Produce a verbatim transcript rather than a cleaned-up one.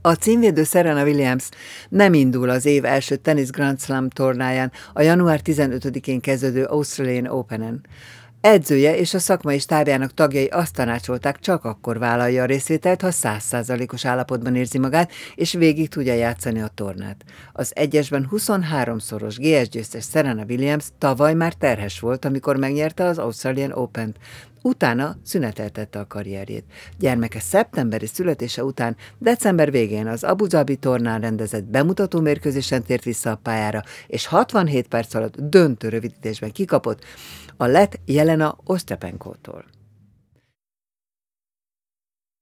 A címvédő Serena Williams nem indul az év első tenisz Grand Slam tornáján, a január tizenötödikén kezdődő Australian Openen. Edzője és a szakmai stábjának tagjai azt tanácsolták, csak akkor vállalja a részvételt, ha száz százalékos állapotban érzi magát, és végig tudja játszani a tornát. Az egyesben huszonháromszoros gé es győztes Serena Williams tavaly már terhes volt, amikor megnyerte az Australian Opent. Utána szüneteltette a karrierjét. Gyermeke szeptemberi születése után december végén az Abu Dhabi tornán rendezett bemutató mérkőzésen tért vissza a pályára, és hatvanhét perc alatt döntő rövidítésben kikapott a lett Jelena Osztyapenkótól.